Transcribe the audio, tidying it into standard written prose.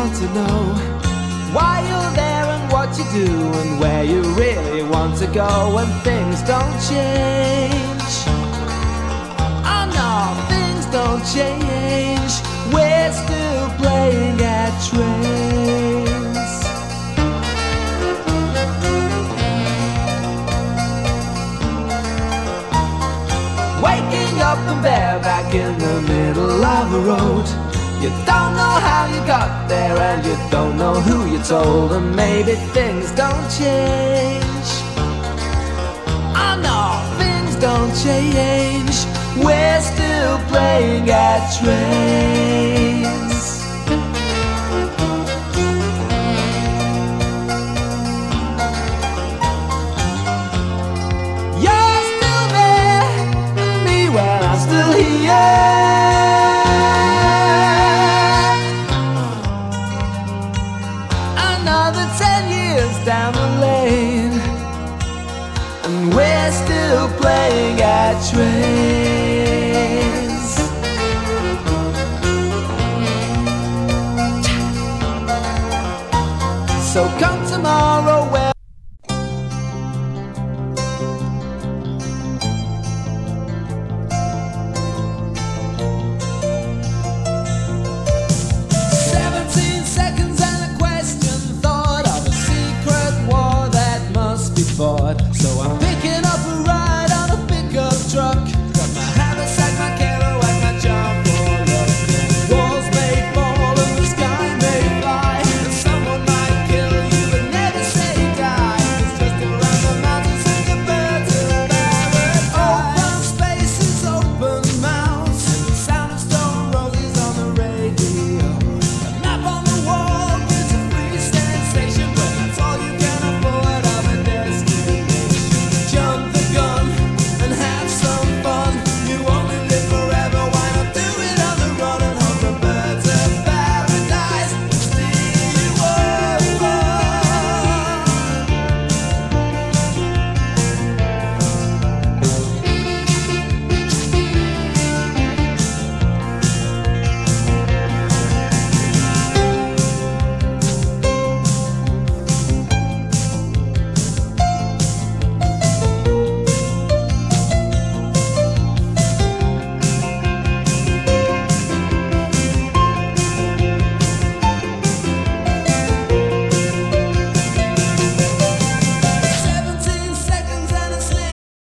want to know why you're there and what you do and where you really want to go when things don't change. Oh no, things don't change. We're still playing at trains. Waking up and bareback in the middle of the road. You don't know how you got there and you don't know who you told, and maybe things don't change. Oh no, things don't change. We're still playing at trains. You're still there, and me when I'm still here. Another 10 years down the lane, and we're still playing at trains. So come tomorrow when so I'm